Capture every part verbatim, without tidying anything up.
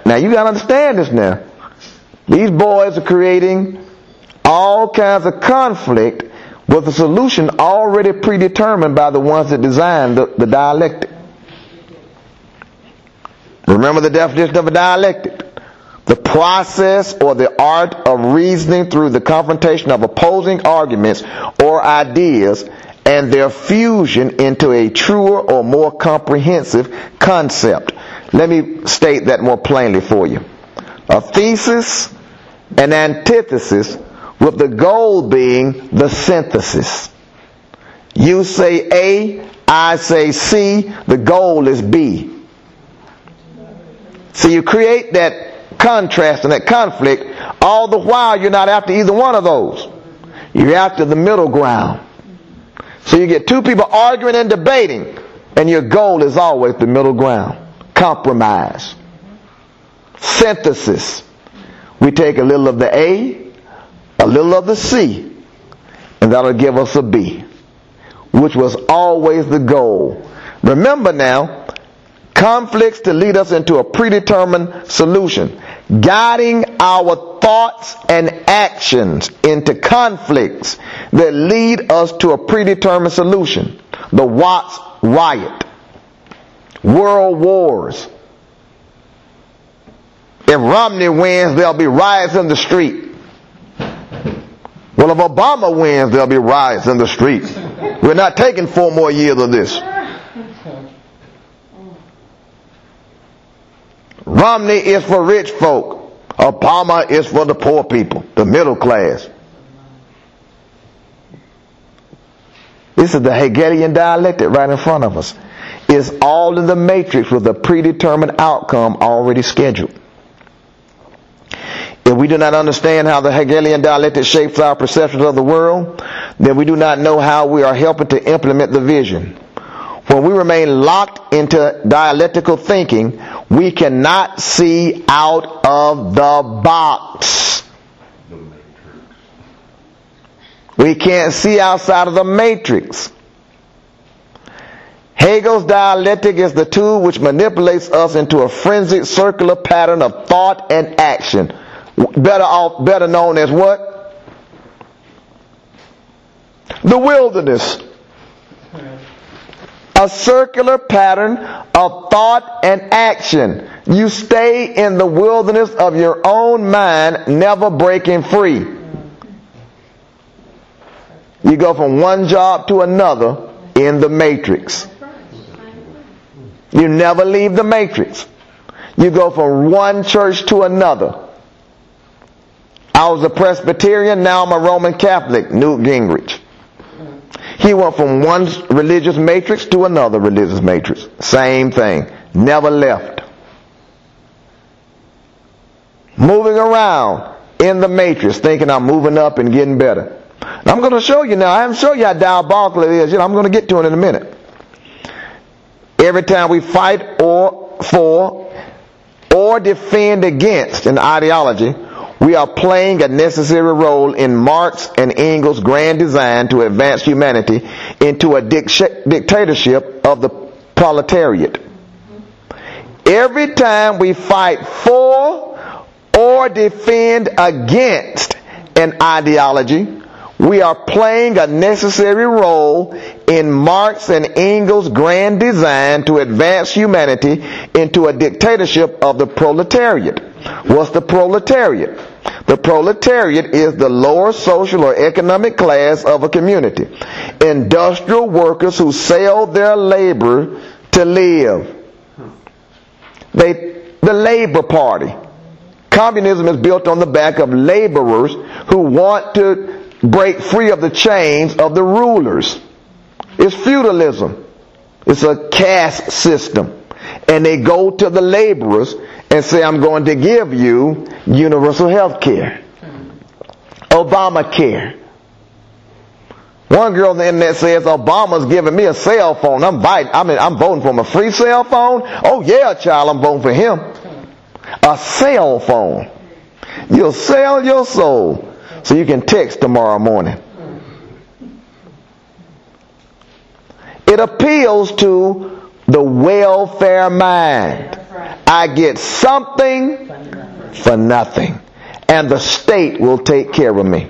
Now you got to understand this now. These boys are creating all kinds of conflict with a solution already predetermined by the ones that designed the, the dialectic. Remember the definition of a dialectic? The process or the art of reasoning through the confrontation of opposing arguments or ideas and their fusion into a truer or more comprehensive concept. Let me state that more plainly for you. A thesis, an antithesis, with the goal being the synthesis. You say A, I say C, the goal is B. So you create that contrast and that conflict, all the while you're not after either one of those. You're after the middle ground. So you get two people arguing and debating, and your goal is always the middle ground. Compromise. Synthesis. We take a little of the A, a little of the C, and that'll give us a B, which was always the goal. Remember now, conflicts to lead us into a predetermined solution, guiding our thoughts and actions into conflicts that lead us to a predetermined solution. The Watts riot, world wars. If Romney wins, there'll be riots in the street. Well, if Obama wins, there'll be riots in the street. We're not taking four more years of this. Romney is for rich folk. Obama is for the poor people, the middle class. This is the Hegelian dialectic right in front of us. It's all in the matrix with a predetermined outcome already scheduled. If we do not understand how the Hegelian dialectic shapes our perceptions of the world, then we do not know how we are helping to implement the vision. When we remain locked into dialectical thinking, we cannot see out of the box. We can't see outside of the matrix. Hegel's dialectic is the tool which manipulates us into a frenzied circular pattern of thought and action. Better off, better known as what? The wilderness. A circular pattern of thought and action. You stay in the wilderness of your own mind, never breaking free. You go from one job to another in the matrix. You never leave the matrix. You go from one church to another. I was a Presbyterian, now I'm a Roman Catholic, Newt Gingrich. He went from one religious matrix to another religious matrix. Same thing. Never left. Moving around in the matrix, thinking I'm moving up and getting better. And I'm going to show you now. I haven't shown you how diabolical it is. You know, I'm going to get to it in a minute. Every time we fight or for or defend against an ideology, we are playing a necessary role in Marx and Engels' grand design to advance humanity into a dic- dictatorship of the proletariat. Every time we fight for or defend against an ideology, we are playing a necessary role in Marx and Engels' grand design to advance humanity into a dictatorship of the proletariat. What's the proletariat? The proletariat is the lower social or economic class of a community. Industrial workers who sell their labor to live. They, the Labor Party. Communism is built on the back of laborers who want to break free of the chains of the rulers. It's feudalism. It's a caste system. And they go to the laborers and say, I'm going to give you universal health care. Obamacare. One girl on the internet says, Obama's giving me a cell phone. I'm biting, I mean, I'm voting for him. A free cell phone? Oh yeah, child, I'm voting for him. A cell phone. You'll sell your soul so you can text tomorrow morning. It appeals to the welfare mind. I get something for nothing. And the state will take care of me.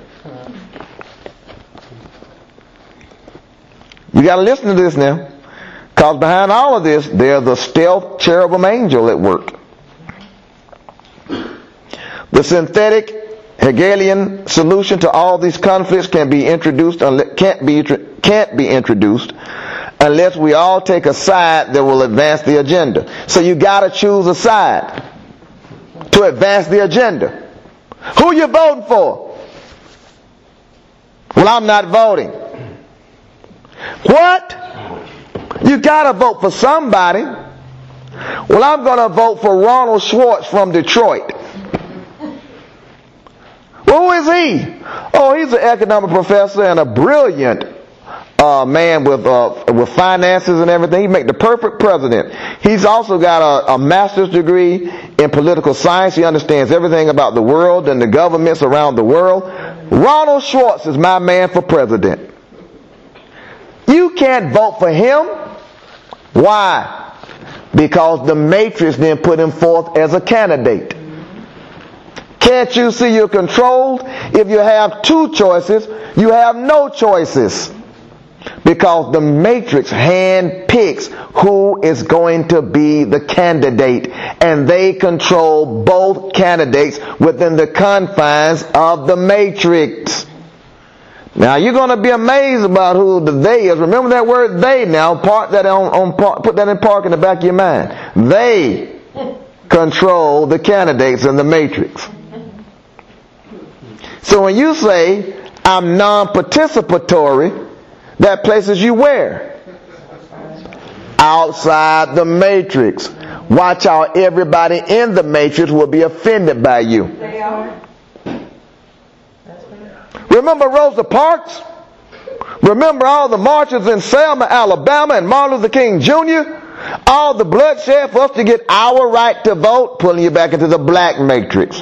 You got to listen to this now. Because behind all of this, there's a stealth cherubim angel at work. The synthetic Hegelian solution to all these conflicts can be introduced, can't be, can't be introduced unless we all take a side that will advance the agenda. So you got to choose a side to advance the agenda. Who you voting for? Well, I'm not voting. What? You got to vote for somebody. Well, I'm going to vote for Ronald Schwartz from Detroit. Well, who is he? Oh, he's an economic professor and a brilliant uh, man with uh, with finances and everything. He make the perfect president. He's also got a, a master's degree in political science. He understands everything about the world and the governments around the world. Ronald Schwartz is my man for president. You can't vote for him. Why? Because the matrix then put him forth as a candidate. Can't you see you're controlled? If you have two choices, you have no choices. Because the matrix hand picks who is going to be the candidate. And they control both candidates within the confines of the matrix. Now you're going to be amazed about who the they is. Remember that word they now. Park that on, on park, put that in park in the back of your mind. They control the candidates in the matrix. So when you say, I'm non-participatory, that places you where? Outside the matrix. Watch out, everybody in the matrix will be offended by you. They are. Remember Rosa Parks? Remember all the marches in Selma, Alabama, and Martin Luther King Junior? All the bloodshed for us to get our right to vote, pulling you back into the black matrix.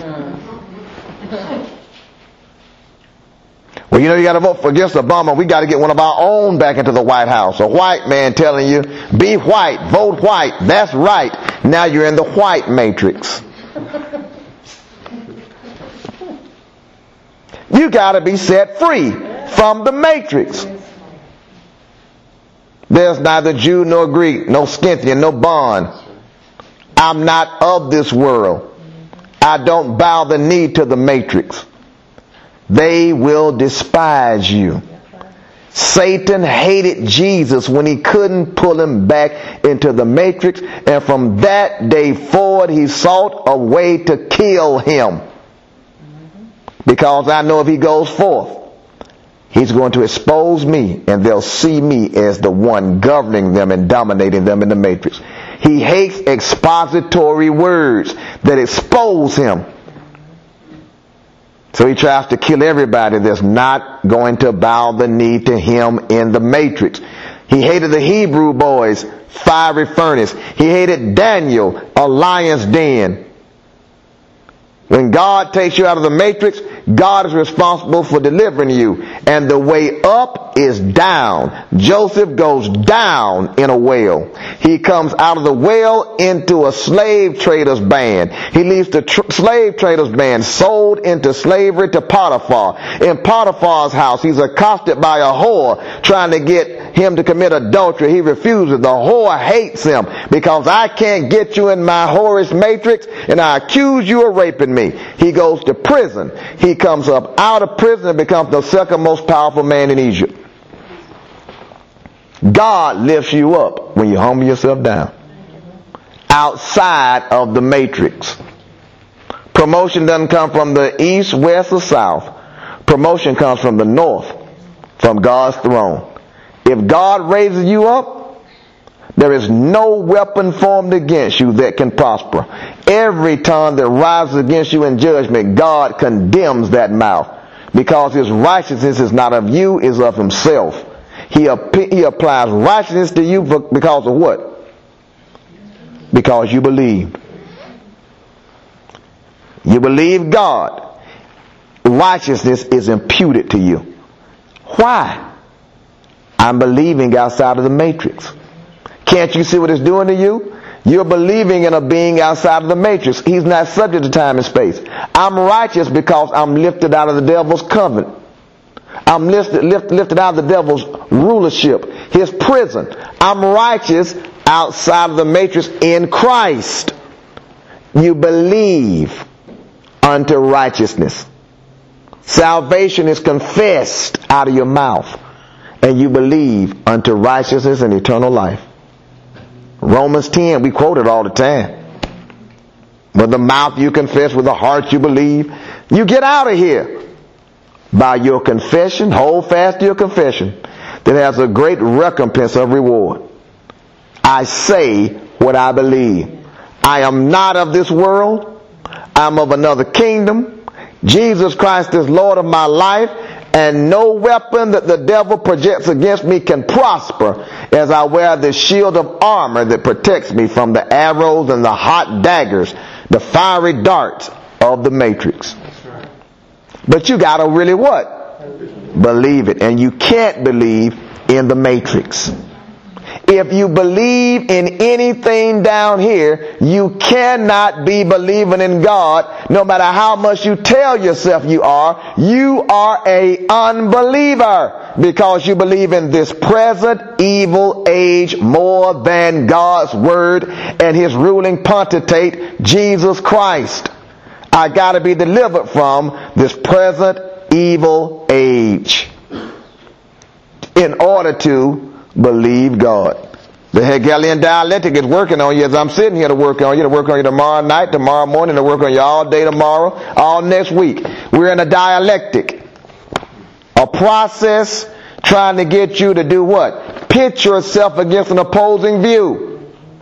Well, you know you got to vote for against Obama. We got to get one of our own back into the White House. A white man telling you, be white, vote white. That's right. Now you're in the white matrix. You got to be set free from the matrix. There's neither Jew nor Greek, no Scythian, no bond. I'm not of this world. I don't bow the knee to the matrix. They will despise you. Satan hated Jesus when he couldn't pull him back into the matrix, and from that day forward he sought a way to kill him. Because I know if he goes forth, he's going to expose me, and they'll see me as the one governing them and dominating them in the matrix. He hates expository words that expose him. So he tries to kill everybody that's not going to bow the knee to him in the matrix. He hated the Hebrew boys, fiery furnace. He hated Daniel, a lion's den. When God takes you out of the matrix, God is responsible for delivering you. And the way up is down. Joseph goes down in a well. He comes out of the well into a slave trader's band. He leaves the tr- slave trader's band, sold into slavery to Potiphar. In Potiphar's house, he's accosted by a whore trying to get him to commit adultery. He refuses. The whore hates him because I can't get you in my whorish matrix, and I accuse you of raping me. He goes to prison. He comes up out of prison and becomes the second most powerful man in Egypt. God lifts you up when you humble yourself down. Outside of the matrix. Promotion doesn't come from the east, west, or south. Promotion comes from the north, from God's throne. If God raises you up, there is no weapon formed against you that can prosper. Every tongue that rises against you in judgment, God condemns that mouth. Because his righteousness is not of you, is of himself. He, he applies righteousness to you for, because of what? Because you believe. You believe God. Righteousness is imputed to you. Why? I'm believing outside of the matrix. Can't you see what it's doing to you? You're believing in a being outside of the matrix. He's not subject to time and space. I'm righteous because I'm lifted out of the devil's covenant. I'm lifted, lift, lifted out of the devil's rulership, his prison. I'm righteous outside of the matrix in Christ. You believe unto righteousness. Salvation is confessed out of your mouth, and you believe unto righteousness and eternal life. Romans ten, we quote it all the time. With the mouth you confess, with the heart you believe. You get out of here by your confession. Hold fast to your confession that has a great recompense of reward. I say what I believe. I am not of this world. I'm of another kingdom. Jesus Christ is Lord of my life, and no weapon that the devil projects against me can prosper as I wear the shield of armor that protects me from the arrows and the hot daggers, the fiery darts of the matrix. But you gotta really what? Believe it. And you can't believe in the matrix. If you believe in anything down here, you cannot be believing in God. No matter how much you tell yourself you are, you are a unbeliever because you believe in this present evil age more than God's word and his ruling potentate, Jesus Christ. I got to be delivered from this present evil age in order to believe God. The Hegelian dialectic is working on you as I'm sitting here to work on you, to work on you tomorrow night, tomorrow morning, to work on you all day tomorrow, all next week. We're in a dialectic. A process trying to get you to do what? Pit yourself against an opposing view.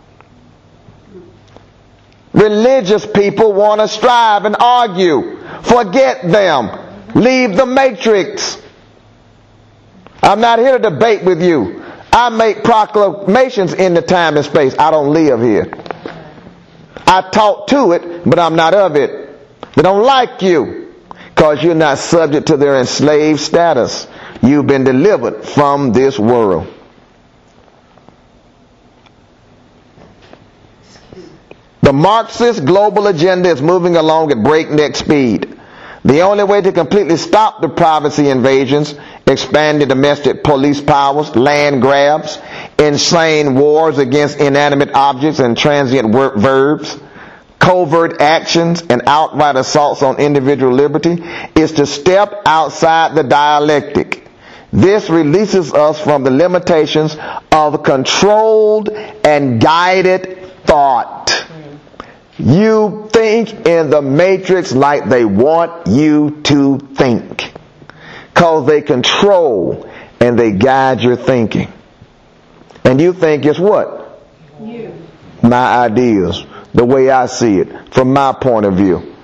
Religious people want to strive and argue. Forget them. Leave the matrix. I'm not here to debate with you. I make proclamations in the time and space. I don't live here. I talk to it, but I'm not of it. They don't like you because you're not subject to their enslaved status. You've been delivered from this world. The Marxist global agenda is moving along at breakneck speed. The only way to completely stop the privacy invasions, expanded domestic police powers, land grabs, insane wars against inanimate objects and transient verbs, covert actions, and outright assaults on individual liberty is to step outside the dialectic. This releases us from the limitations of controlled and guided thought. You think in the matrix like they want you to think, because they control and they guide your thinking. And you think it's what? You. My ideas, the way I see it, from my point of view.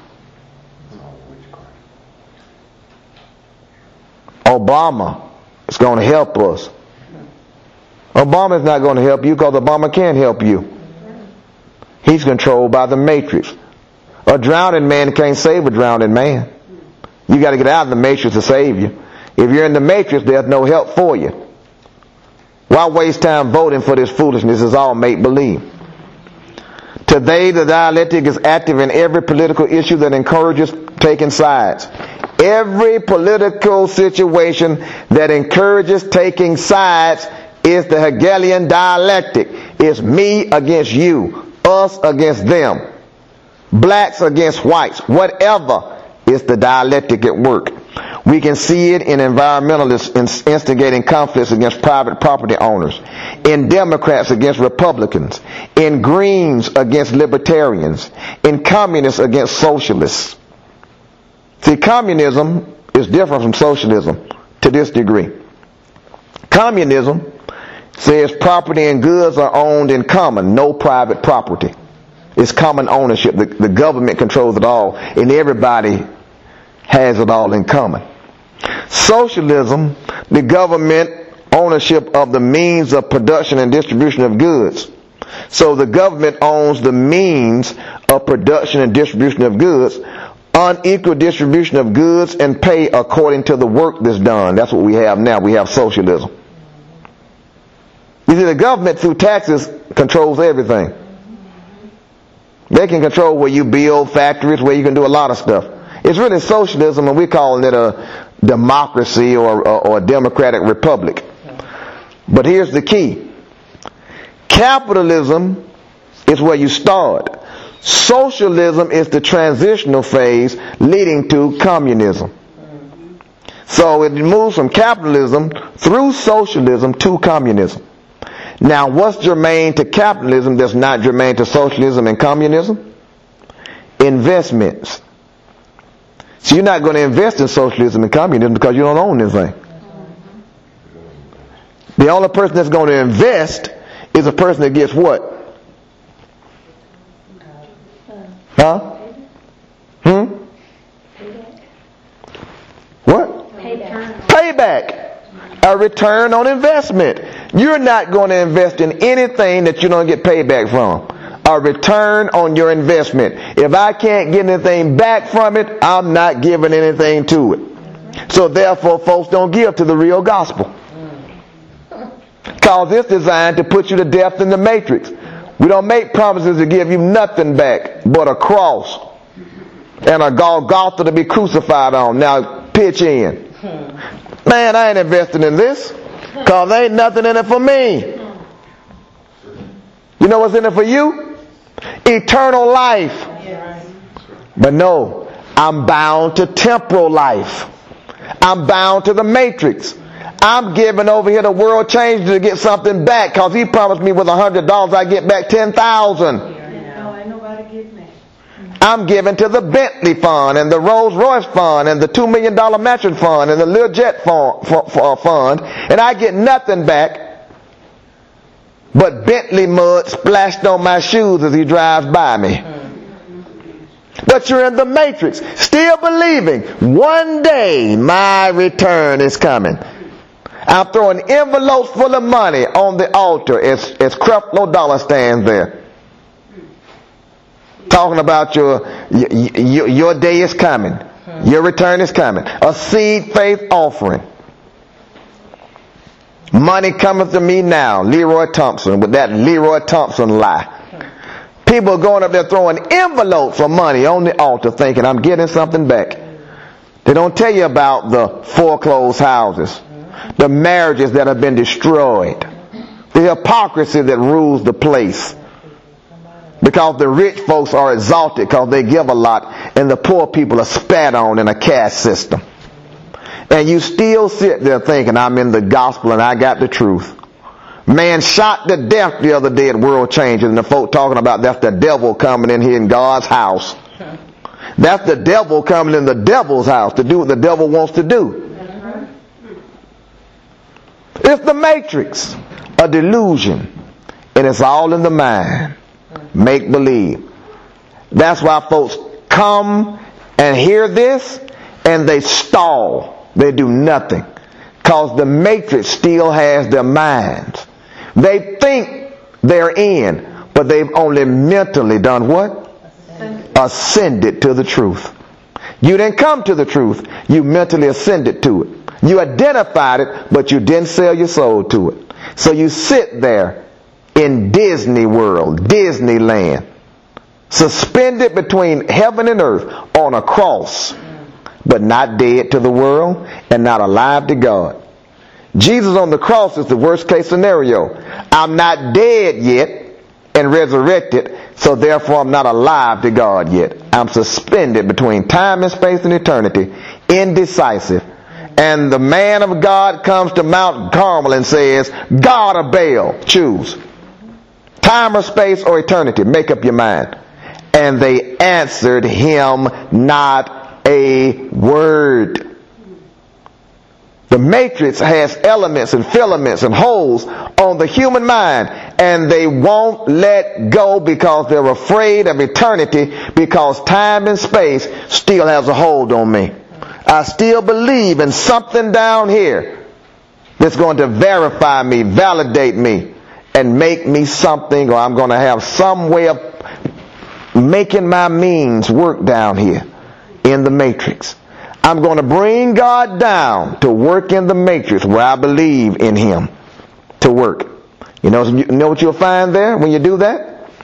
Obama is going to help us. Obama is not going to help you because Obama can't help you. He's controlled by the matrix. A drowning man can't save a drowning man. You got to get out of the matrix to save you. If you're in the matrix, there's no help for you. Why waste time voting for this foolishness? It's all make-believe. Today, the dialectic is active in every political issue that encourages taking sides. Every political situation that encourages taking sides is the Hegelian dialectic. It's me against you. Us against them, blacks against whites, whatever is the dialectic at work. We can see it in environmentalists instigating conflicts against private property owners, in Democrats against Republicans, in Greens against Libertarians, in communists against socialists. See, communism is different from socialism to this degree. Communism says property and goods are owned in common, no private property. It's common ownership. The, the government controls it all, and everybody has it all in common. Socialism, the government ownership of the means of production and distribution of goods. So the government owns the means of production and distribution of goods, unequal distribution of goods and pay according to the work that's done. That's what we have now. We have socialism. You see, the government through taxes controls everything. They can control where you build factories, where you can do a lot of stuff. It's really socialism, and we're calling it a democracy or, or, or a democratic republic. But here's the key. Capitalism is where you start. Socialism is the transitional phase leading to communism. So it moves from capitalism through socialism to communism. Now, what's germane to capitalism that's not germane to socialism and communism? Investments. So you're not going to invest in socialism and communism because you don't own anything. The only person that's going to invest is a person that gets what? Huh? Hmm? What? Payback. Payback. A return on investment. You're not going to invest in anything that you don't get payback from. A return on your investment. If I can't get anything back from it, I'm not giving anything to it. So therefore, folks don't give to the real gospel. Because it's designed to put you to death in the matrix. We don't make promises to give you nothing back but a cross and a Golgotha to be crucified on. Now pitch in. Man, I ain't investing in this because there ain't nothing in it for me. You know what's in it for you? Eternal life. But no, I'm bound to temporal life. I'm bound to the matrix. I'm giving over here to World Change to get something back because he promised me with a hundred dollars I get back ten thousand. No, ain't nobody getting that. I'm giving to the Bentley fund and the Rolls Royce fund and the two million dollar matching fund and the Learjet fund, and I get nothing back but Bentley mud splashed on my shoes as he drives by me. But you're in the matrix, still believing one day my return is coming. I'm throwing envelopes full of money on the altar as, as Creflo Dollar stands there. Talking about your, your, your day is coming. Your return is coming. A seed faith offering. Money cometh to me now. Leroy Thompson with that Leroy Thompson lie. People going up there throwing envelopes of money on the altar thinking I'm getting something back. They don't tell you about the foreclosed houses. The marriages that have been destroyed. The hypocrisy that rules the place. Because the rich folks are exalted because they give a lot and the poor people are spat on in a caste system. And you still sit there thinking I'm in the gospel and I got the truth. Man shot to death the other day at World Change and the folk talking about that's the devil coming in here in God's house. That's the devil coming in the devil's house to do what the devil wants to do. It's the matrix, a delusion, and it's all in the mind. Make believe. That's why folks come and hear this and they stall. They do nothing. Because the matrix still has their minds. They think they're in, but they've only mentally done what? Ascended. Ascended to the truth. You didn't come to the truth. You mentally ascended to it. You identified it, but you didn't sell your soul to it. So you sit there in Disney World, Disneyland, suspended between heaven and earth on a cross, but not dead to the world and not alive to God. Jesus on the cross is the worst case scenario. I'm not dead yet and resurrected, so therefore I'm not alive to God yet. I'm suspended between time and space and eternity, indecisive. And the man of God comes to Mount Carmel and says, God or Baal, choose. Time or space or eternity, make up your mind. And they answered him not a word. The matrix has elements and filaments and holes on the human mind, and they won't let go because they're afraid of eternity, because time and space still has a hold on me. I still believe in something down here that's going to verify me, validate me, and make me something, or I'm going to have some way of making my means work down here in the matrix. I'm going to bring God down to work in the matrix where I believe in Him to work. You know, you know what you'll find there when you do that?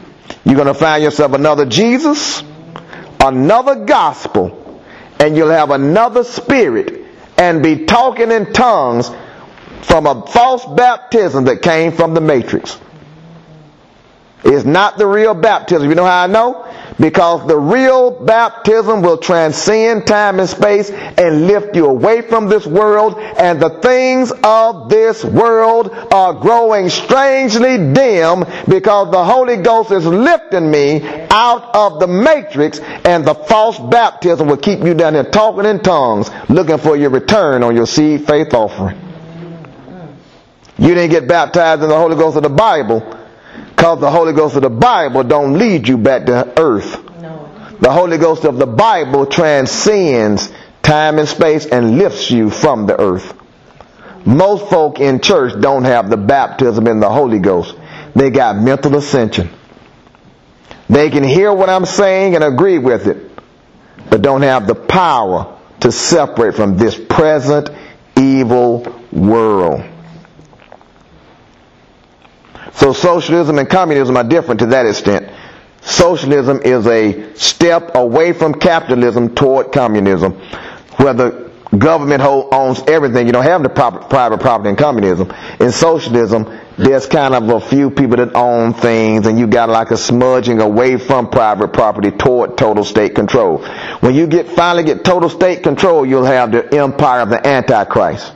You're going to find yourself another Jesus, another gospel, and you'll have another spirit and be talking in tongues from a false baptism that came from the matrix. It's not the real baptism. You know how I know? Because the real baptism will transcend time and space and lift you away from this world, and the things of this world are growing strangely dim because the Holy Ghost is lifting me out of the matrix, and the false baptism will keep you down there talking in tongues, looking for your return on your seed faith offering. You didn't get baptized in the Holy Ghost of the Bible, because the Holy Ghost of the Bible don't lead you back to earth. No. The Holy Ghost of the Bible transcends time and space and lifts you from the earth. Most folk in church don't have the baptism in the Holy Ghost. They got mental ascension. They can hear what I'm saying and agree with it, but don't have the power to separate from this present evil world. So socialism and communism are different to that extent. Socialism is a step away from capitalism toward communism, where the government owns everything. You don't have the private property in communism. In socialism, there's kind of a few people that own things, and you got like a smudging away from private property toward total state control. When you get finally get total state control, you'll have the empire of the Antichrist,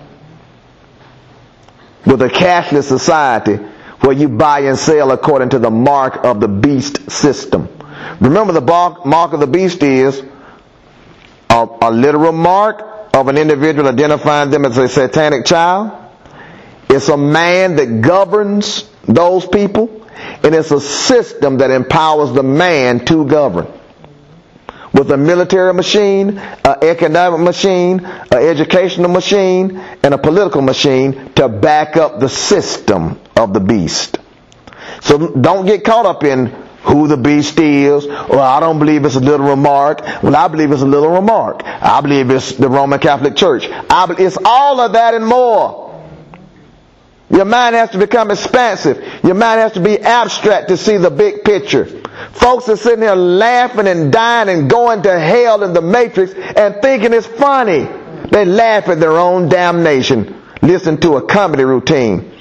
with a cashless society where you buy and sell according to the mark of the beast system. Remember, the mark of the beast is a, a literal mark of an individual identifying them as a satanic child. It's a man that governs those people, and it's a system that empowers the man to govern. With a military machine, an economic machine, an educational machine, and a political machine to back up the system of the beast. So don't get caught up in who the beast is. Well, I don't believe it's a literal mark. Well, I believe it's a literal mark. I believe it's the Roman Catholic Church. I believe it's all of that and more. Your mind has to become expansive. Your mind has to be abstract to see the big picture. Folks are sitting here laughing and dying and going to hell in the matrix and thinking it's funny. They laugh at their own damnation. Listen to a comedy routine.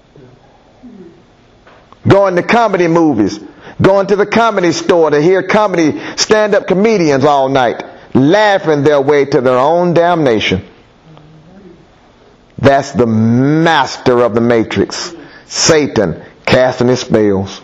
Going to comedy movies. Going to the comedy store to hear comedy stand-up comedians all night, laughing their way to their own damnation. That's the master of the matrix, Satan, casting his spells.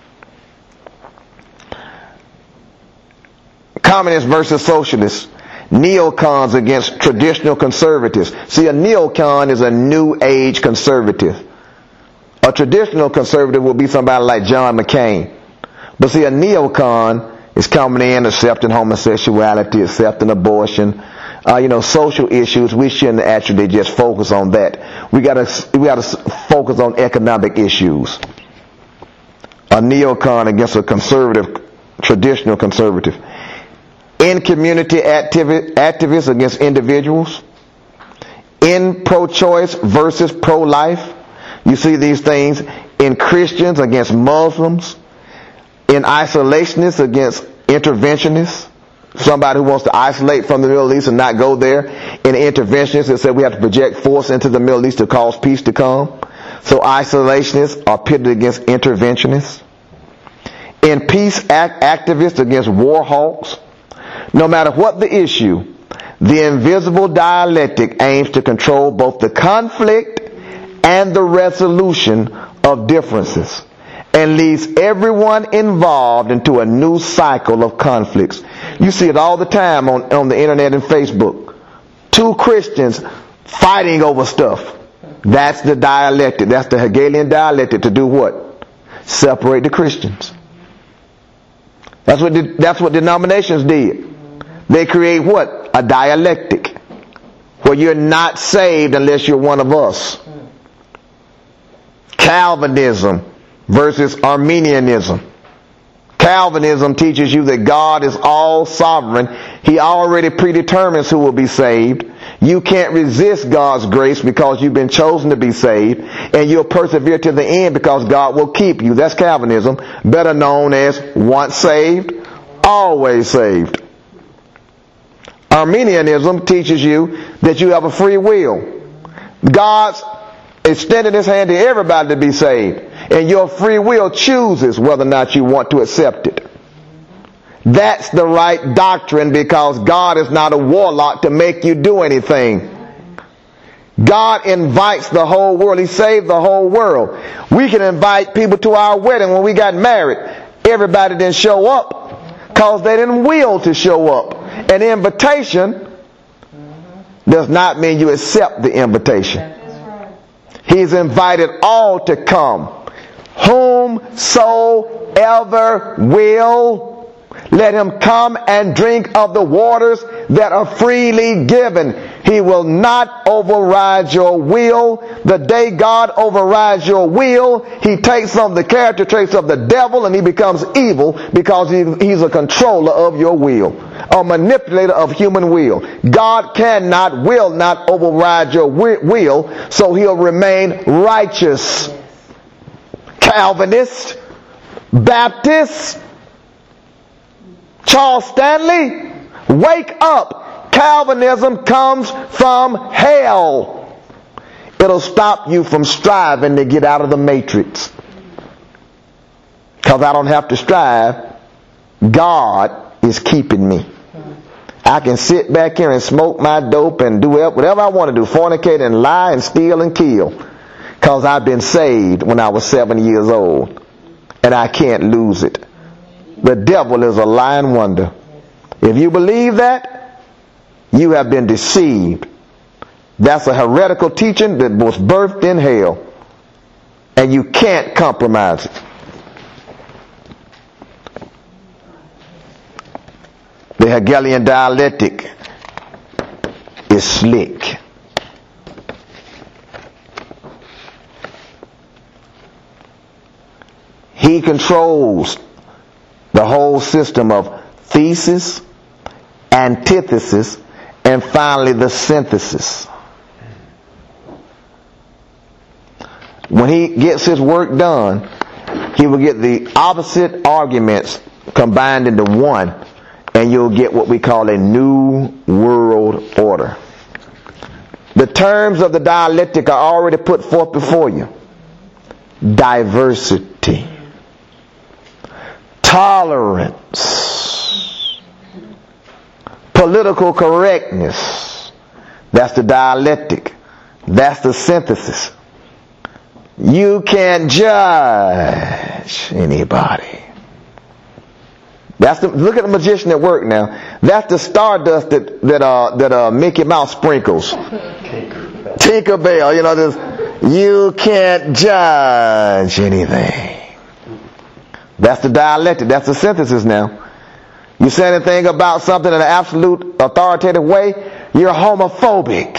Communists versus socialists. Neocons against traditional conservatives. See, a neocon is a new age conservative. A traditional conservative will be somebody like John McCain. But see, a neocon is coming in accepting homosexuality, accepting abortion, uh, you know, social issues. We shouldn't actually just focus on that. We gotta, we gotta focus on economic issues. A neocon against a conservative, traditional conservative. In community activi- activists against individuals. In pro-choice versus pro-life. You see these things in Christians against Muslims. In isolationists against interventionists. Somebody who wants to isolate from the Middle East and not go there. In interventionists that said we have to project force into the Middle East to cause peace to come. So isolationists are pitted against interventionists. In peace act activists against war hawks. No matter what the issue, the invisible dialectic aims to control both the conflict and the resolution of differences, and leads everyone involved into a new cycle of conflicts. You see it all the time on, on the internet and Facebook. Two Christians fighting over stuff. That's the dialectic. That's the Hegelian dialectic to do what? Separate the Christians. That's what, the, that's what denominations did. They create what? A dialectic. Where you're not saved unless you're one of us. Calvinism versus Arminianism. Calvinism teaches you that God is all sovereign. He already predetermines who will be saved. You can't resist God's grace because you've been chosen to be saved, and you'll persevere to the end because God will keep you. That's Calvinism, better known as once saved, always saved. Arminianism teaches you that you have a free will. God's extended his hand to everybody to be saved, and your free will chooses whether or not you want to accept it. That's the right doctrine, because God is not a warlock to make you do anything. God invites the whole world. He saved the whole world. We can invite people to our wedding when we got married. Everybody didn't show up because they didn't will to show up. An invitation does not mean you accept the invitation. He's invited all to come. Whomsoever will, let him come and drink of the waters that are freely given. He will not override your will. The day God overrides your will, he takes some of the character traits of the devil and he becomes evil, because he, he's a controller of your will, a manipulator of human will. God cannot, will not override your will, so he'll remain righteous. Calvinist, Baptist, Charles Stanley, wake up. Calvinism comes from hell. It'll stop you from striving to get out of the matrix. Because I don't have to strive. God is keeping me. I can sit back here and smoke my dope and do whatever I want to do. Fornicate and lie and steal and kill. Because I've been saved when I was seven years old. And I can't lose it. The devil is a lying wonder. If you believe that, you have been deceived. That's a heretical teaching that was birthed in hell. And you can't compromise it. The Hegelian dialectic is slick. He controls the whole system of thesis, antithesis, and finally the synthesis. When he gets his work done, he will get the opposite arguments combined into one, and you'll get what we call a new world order. The terms of the dialectic are already put forth before you. Diversity, tolerance, political correctness. That's the dialectic. That's the synthesis. You can't judge anybody. That's the, look at the magician at work now. That's the stardust that that uh that uh Mickey Mouse sprinkles. Tinkerbell, you know, this. You can't judge anything. That's the dialectic. That's the synthesis now. You say anything about something in an absolute authoritative way, you're homophobic.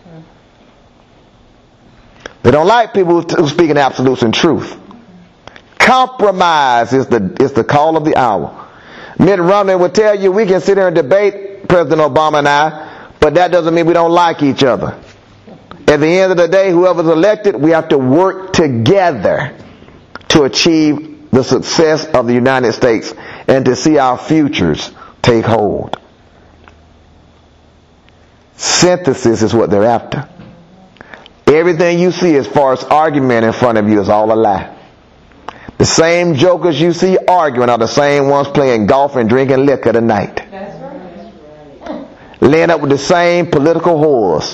They don't like people who speak in absolutes and truth. Compromise is the is the call of the hour. Mitt Romney would tell you we can sit here and debate, President Obama and I, but that doesn't mean we don't like each other. At the end of the day, whoever's elected, we have to work together to achieve the success of the United States and to see our futures take hold. Synthesis is what they're after. Everything you see as far as argument in front of you is all a lie. The same jokers you see arguing are the same ones playing golf and drinking liquor tonight. That's right. Laying up with the same political whores.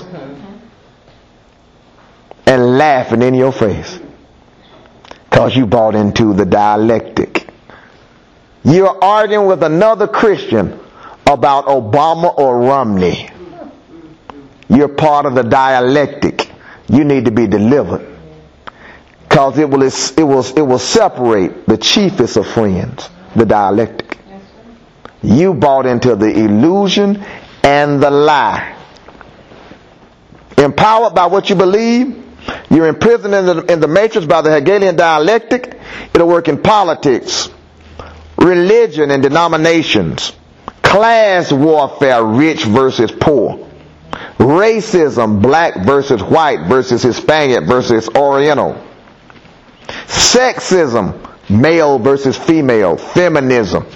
And laughing in your face. Because you bought into the dialectic. You're arguing with another Christian about Obama or Romney. You're part of the dialectic. You need to be delivered. Because it will, it will, it will separate the chiefest of friends, the dialectic. You bought into the illusion and the lie. Empowered by what you believe, you're imprisoned in the, in the matrix by the Hegelian dialectic. It'll work in politics, religion and denominations, class warfare, rich versus poor, Racism, black versus white versus Hispanic versus Oriental. Sexism, male versus female, feminism.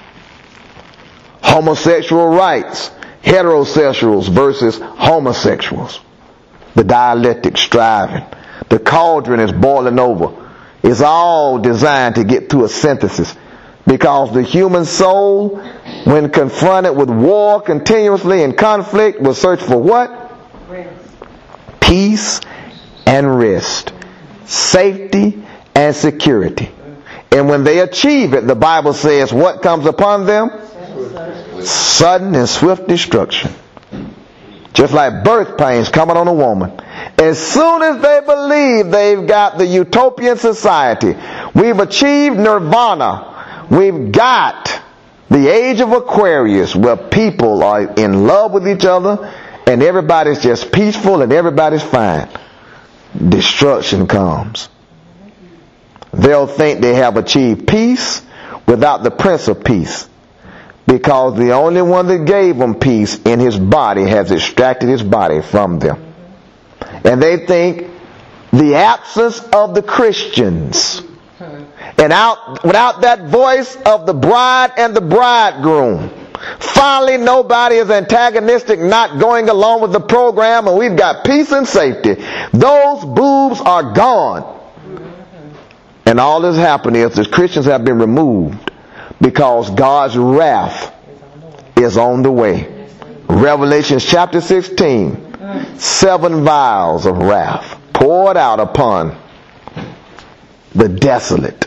Homosexual rights, heterosexuals versus homosexuals. The dialectic striving. The cauldron is boiling over. It's all designed to get to a synthesis. Because the human soul, when confronted with war continuously and conflict, will search for what? Rest. Peace and rest. Safety and security. And when they achieve it, the Bible says what comes upon them? Sudden and swift destruction. Just like birth pains coming on a woman. As soon as they believe they've got the utopian society, we've achieved nirvana, we've got the age of Aquarius where people are in love with each other and everybody's just peaceful and everybody's fine. Destruction comes. They'll think they have achieved peace without the Prince of Peace. Because the only one that gave them peace in his body has extracted his body from them. And they think the absence of the Christians, and out, without that voice of the bride and the bridegroom, finally nobody is antagonistic, not going along with the program, and we've got peace and safety. Those boobs are gone. And all that's happened is the Christians have been removed because God's wrath is on the way. Revelation chapter sixteen. Seven vials of wrath poured out upon the desolate.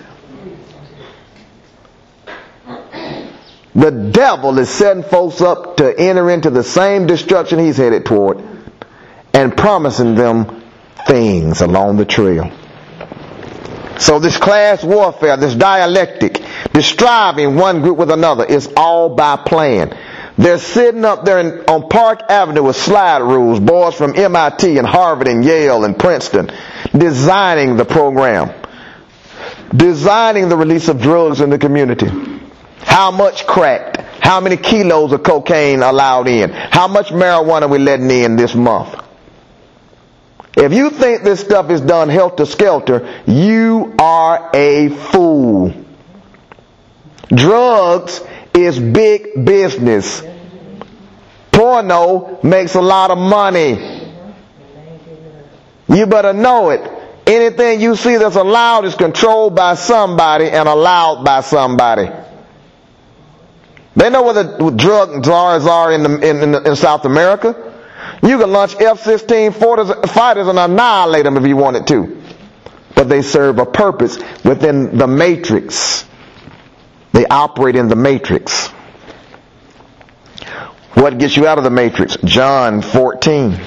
The devil is setting folks up to enter into the same destruction he's headed toward and promising them things along the trail. So this class warfare, this dialectic, this striving one group with another is all by plan. They're sitting up there in, on Park Avenue with slide rules, boys from M I T and Harvard and Yale and Princeton, designing the program, designing the release of drugs in the community. How much crack, how many kilos of cocaine allowed in, how much marijuana we letting in this month. If you think this stuff is done helter-skelter, you are a fool. Drugs is big business. Porno makes a lot of money. You better know it. Anything you see that's allowed is controlled by somebody and allowed by somebody. They know where the drug czars are in, the, in, in, in South America. You can launch F sixteen fighters and annihilate them if you wanted to. But they serve a purpose within the matrix. They operate in the matrix. What gets you out of the matrix? John fourteen.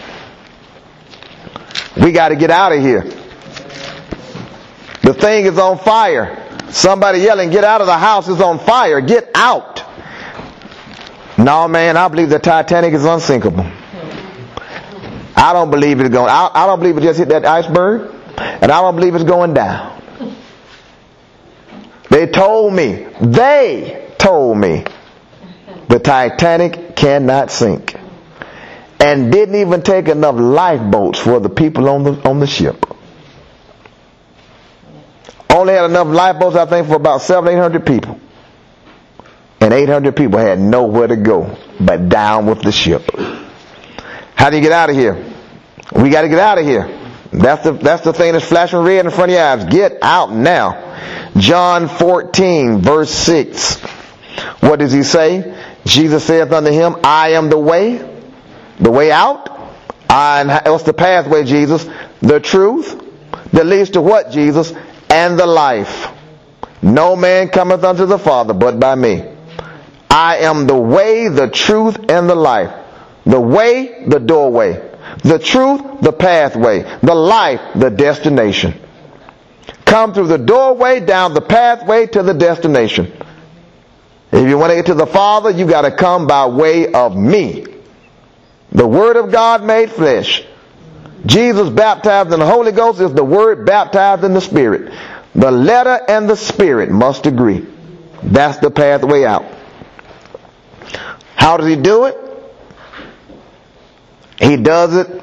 We got to get out of here. The thing is on fire. Somebody yelling, get out of the house, it's on fire. Get out. No, man, I believe the Titanic is unsinkable. I don't believe it's going. I, I don't believe it just hit that iceberg, and I don't believe it's going down. They told me. They told me the Titanic cannot sink, and didn't even take enough lifeboats for the people on the on the ship. Only had enough lifeboats, I think, for about seven, eight hundred people, and eight hundred people had nowhere to go but down with the ship. How do you get out of here? We got to get out of here. That's the that's the thing that's flashing red in front of your eyes. Get out now. John fourteen, verse six. What does he say? Jesus saith unto him, I am the way, the way out. I, what's the pathway, Jesus? The truth that leads to what, Jesus? And the life. No man cometh unto the Father but by me. I am the way, the truth, and the life. The way, the doorway. The truth, the pathway. The life, the destination. Come through the doorway, down the pathway to the destination. If you want to get to the Father, you got to come by way of me. The Word of God made flesh. Jesus baptized in the Holy Ghost is the Word baptized in the Spirit. The letter and the Spirit must agree. That's the pathway out. How does he do it? He does it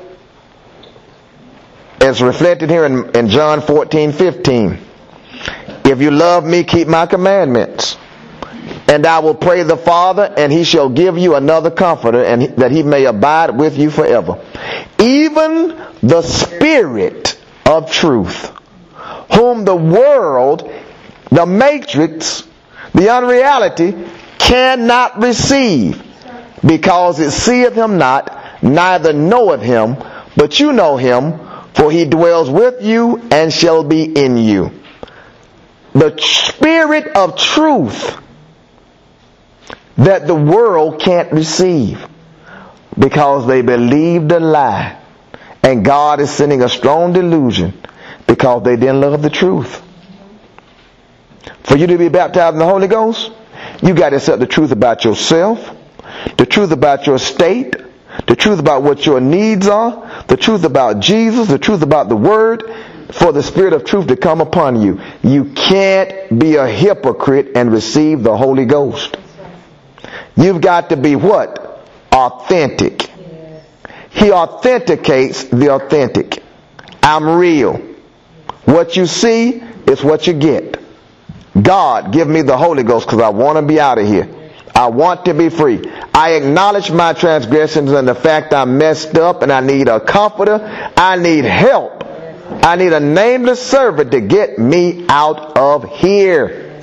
as reflected here in, in John fourteen fifteen. If you love me, keep my commandments. And I will pray the Father, and he shall give you another comforter, and he, that he may abide with you forever. Even the Spirit of truth, whom the world, the matrix, the unreality, cannot receive, because it seeth him not, neither knoweth him, but you know him, for he dwells with you and shall be in you. The Spirit of truth that the world can't receive, because they believed a lie, and God is sending a strong delusion because they didn't love the truth. For you to be baptized in the Holy Ghost, you got to accept the truth about yourself, the truth about your state, the truth about what your needs are, the truth about Jesus, the truth about the Word, for the Spirit of truth to come upon you. You can't be a hypocrite and receive the Holy Ghost. You've got to be what? Authentic. He authenticates the authentic. I'm real. What you see is what you get. God, give me the Holy Ghost because I want to be out of here. I want to be free. I acknowledge my transgressions and the fact I'm messed up and I need a comforter. I need help. I need a nameless servant to get me out of here.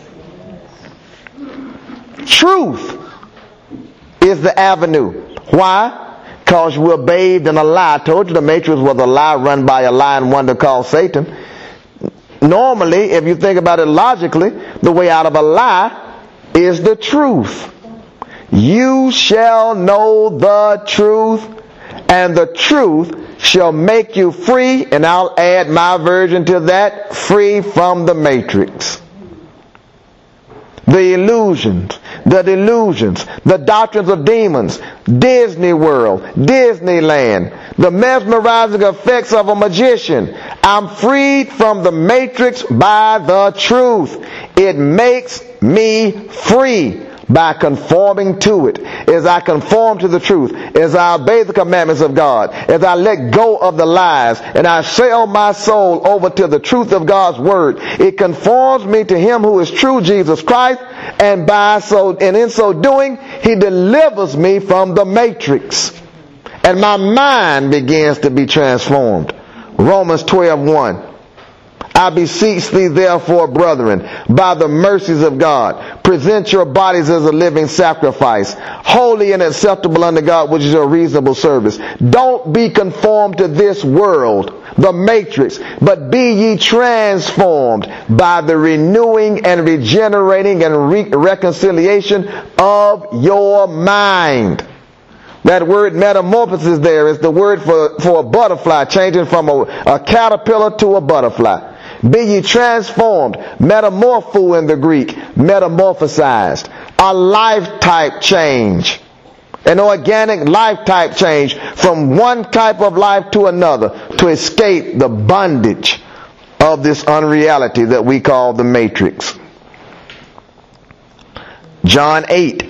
Truth is the avenue. Why? Because we're bathed in a lie. I told you the matrix was a lie run by a lying wonder called Satan. Normally, if you think about it logically, the way out of a lie is the truth. You shall know the truth, and the truth shall make you free, and I'll add my version to that, free from the matrix. The illusions, the delusions, the doctrines of demons, Disney World, Disneyland, the mesmerizing effects of a magician. I'm freed from the matrix by the truth. It makes me free by conforming to it. As I conform to the truth, as I obey the commandments of God, as I let go of the lies, and I sell my soul over to the truth of God's Word, it conforms me to Him who is true, Jesus Christ, and by so and in so doing, He delivers me from the matrix, and my mind begins to be transformed. Romans twelve one. I beseech thee therefore, brethren, by the mercies of God, present your bodies as a living sacrifice, holy and acceptable unto God, which is your reasonable service. Don't be conformed to this world, the matrix, but be ye transformed by the renewing and regenerating and re- reconciliation of your mind. That word metamorphosis there is the word for, for a butterfly, changing from a, a caterpillar to a butterfly. Be ye transformed, metamorpho in the Greek, metamorphosized. A life type change. An organic life type change from one type of life to another to escape the bondage of this unreality that we call the matrix. John eight,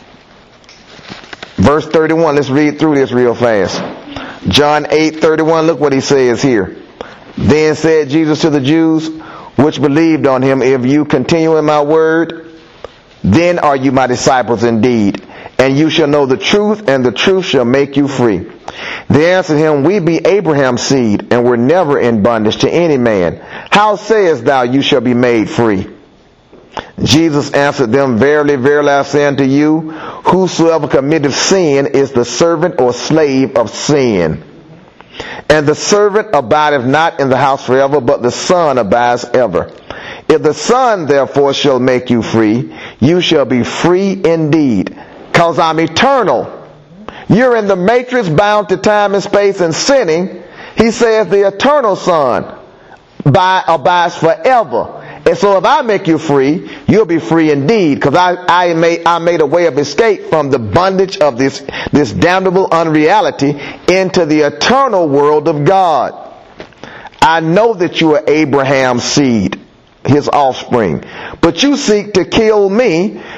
verse thirty-one. Let's read through this real fast. John eight thirty-one, look what he says here. Then said Jesus to the Jews which believed on him, if you continue in my word, then are you my disciples indeed, and you shall know the truth, and the truth shall make you free. They answered him, we be Abraham's seed, and were never in bondage to any man. How sayest thou, you shall be made free? Jesus answered them, verily, verily, I say unto you, whosoever committeth sin is the servant or slave of sin. And the servant abideth not in the house forever, but the Son abides ever. If the Son therefore shall make you free, you shall be free indeed. Cause I'm eternal. You're in the matrix, bound to time and space and sinning. He says the eternal Son abides forever. And so if I make you free, you'll be free indeed, because I, I, made, I made a way of escape from the bondage of this, this damnable unreality into the eternal world of God. I know that you are Abraham's seed, his offspring, but you seek to kill me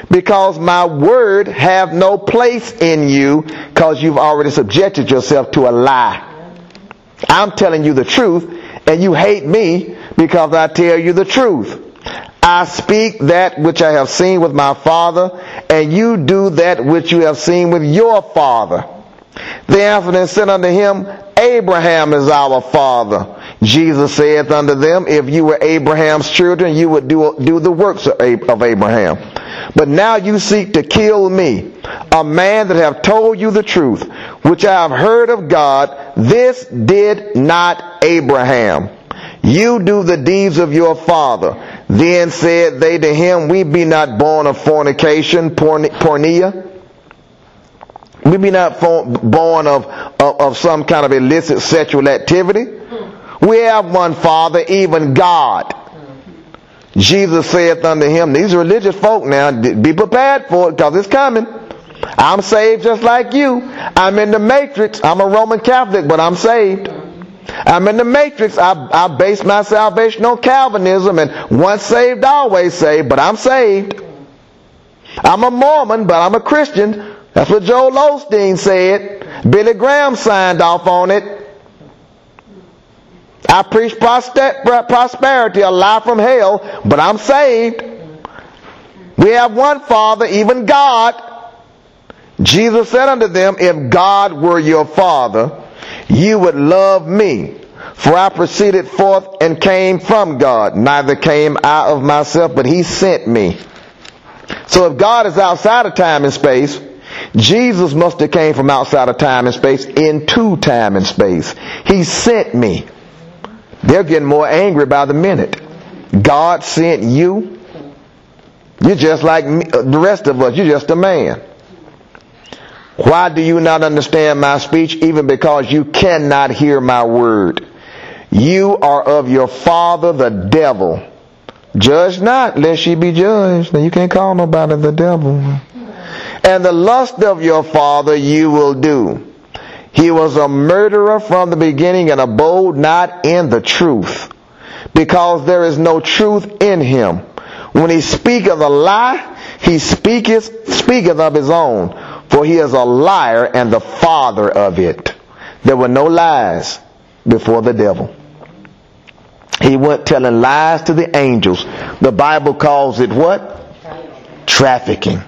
because my word have no place in you, because you've already subjected yourself to a lie. I'm telling you the truth, and you hate me because I tell you the truth. I speak that which I have seen with my father, and you do that which you have seen with your father. They answered and said unto him, Abraham is our father. Jesus saith unto them, if you were Abraham's children, you would do, do the works of Abraham. But now you seek to kill me, a man that have told you the truth, which I have heard of God. This did not Abraham. You do the deeds of your father. Then said they to him, we be not born of fornication, porneia. We be not born of, of, of some kind of illicit sexual activity. We have one Father, even God. Jesus saith unto him, these are religious folk now, be prepared for it because it's coming. I'm saved just like you. I'm in the matrix. I'm a Roman Catholic, but I'm saved. I'm in the matrix. I, I base my salvation on Calvinism, and once saved, always saved, but I'm saved. I'm a Mormon, but I'm a Christian. That's what Joel Osteen said. Billy Graham signed off on it. I preach prosperity, a lie from hell, but I'm saved. We have one Father, even God. Jesus said unto them, if God were your Father, you would love me. For I proceeded forth and came from God. Neither came I of myself, but he sent me. So if God is outside of time and space, Jesus must have came from outside of time and space into time and space. He sent me. They're getting more angry by the minute. God sent you. You're just like me, the rest of us. You're just a man. Why do you not understand my speech? Even because you cannot hear my word. You are of your father the devil. Judge not, lest ye be judged. Now you can't call nobody the devil. And the lust of your father you will do. He was a murderer from the beginning and abode not in the truth, because there is no truth in him. When he speaketh a lie, he speaketh, speaketh of his own, for he is a liar and the father of it. There were no lies before the devil. He went telling lies to the angels. The Bible calls it what? Trafficking.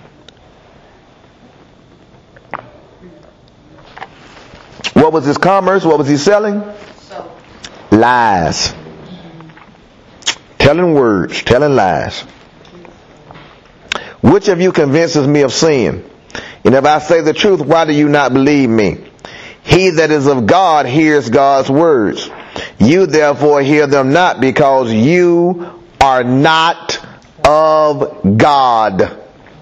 What was his commerce? What was he selling? Lies. Telling words, telling lies. Which of you convinces me of sin? And if I say the truth, why do you not believe me? He that is of God hears God's words. You therefore hear them not, because you are not of God.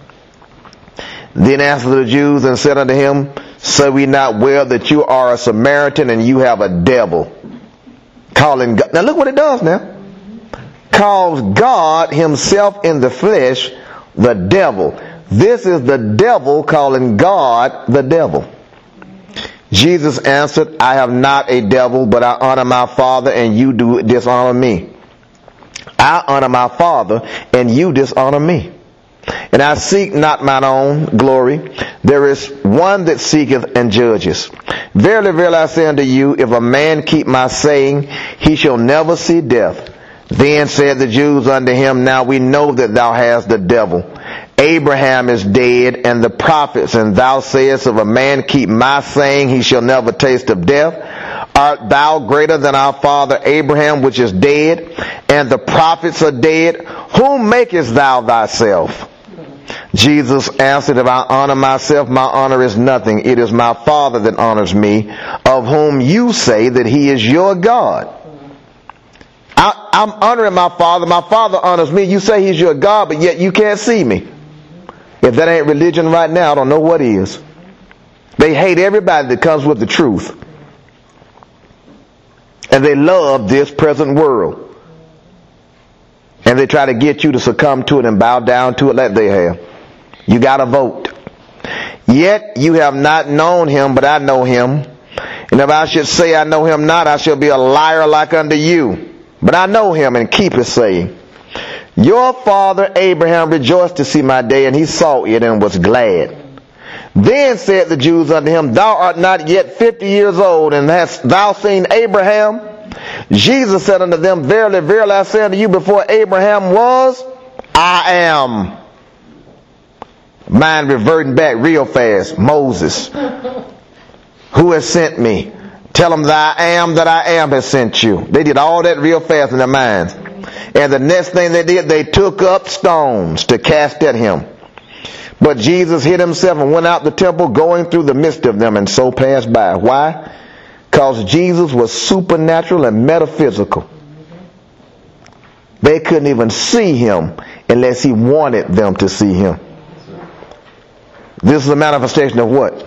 Then answered the Jews and said unto him, say we not well that you are a Samaritan and you have a devil? Calling God. Now look what it does now. Calls God himself in the flesh the devil. This is the devil calling God the devil. Jesus answered, I have not a devil, but I honor my Father, and you do dishonor me. I honor my Father, and you dishonor me. And I seek not mine own glory. There is one that seeketh and judges. Verily, verily, I say unto you, if a man keep my saying, he shall never see death. Then said the Jews unto him, now we know that thou hast the devil. Abraham is dead, and the prophets, and thou sayest, if a man keep my saying, he shall never taste of death. Art thou greater than our father Abraham, which is dead, and the prophets are dead? Whom makest thou thyself? Jesus answered, if I honor myself, my honor is nothing. It is my Father that honors me, of whom you say that he is your God. I, I'm honoring my Father. My Father honors me. You say he's your God, but yet you can't see me. If that ain't religion right now, I don't know what is. They hate everybody that comes with the truth. And they love this present world. And they try to get you to succumb to it and bow down to it like they have. You got to vote. Yet you have not known him, but I know him. And if I should say I know him not, I shall be a liar like unto you. But I know him and keep his saying. Your father Abraham rejoiced to see my day, and he saw it and was glad. Then said the Jews unto him, Thou art not yet fifty years old, and hast thou seen Abraham? Jesus said unto them, Verily, verily, I say unto you, before Abraham was, I am. Mind reverting back real fast. Moses, who has sent me? Tell them that I am that I am has sent you. They did all that real fast in their minds. And the next thing they did, they took up stones to cast at him. But Jesus hid himself and went out the temple, going through the midst of them, and so passed by. Why? Because Jesus was supernatural and metaphysical. They couldn't even see him unless he wanted them to see him. This is a manifestation of what?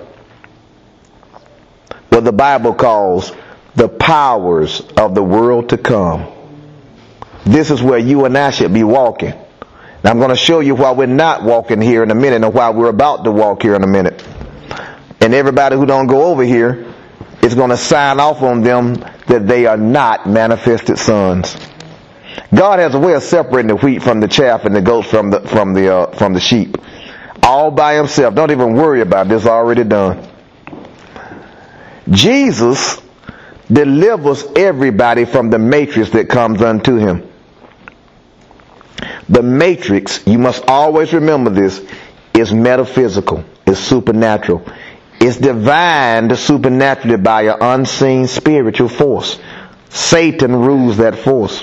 What the Bible calls the powers of the world to come. This is where you and I should be walking. Now I'm going to show you why we're not walking here in a minute, and why we're about to walk here in a minute. And everybody who don't go over here is going to sign off on them that they are not manifested sons. God has a way of separating the wheat from the chaff and the goats from the from the uh, from the sheep, all by himself. Don't even worry about it. It's already done. Jesus delivers everybody from the matrix that comes unto him. The matrix, you must always remember this, is metaphysical, is supernatural. It's divined supernaturally by an unseen spiritual force. Satan rules that force.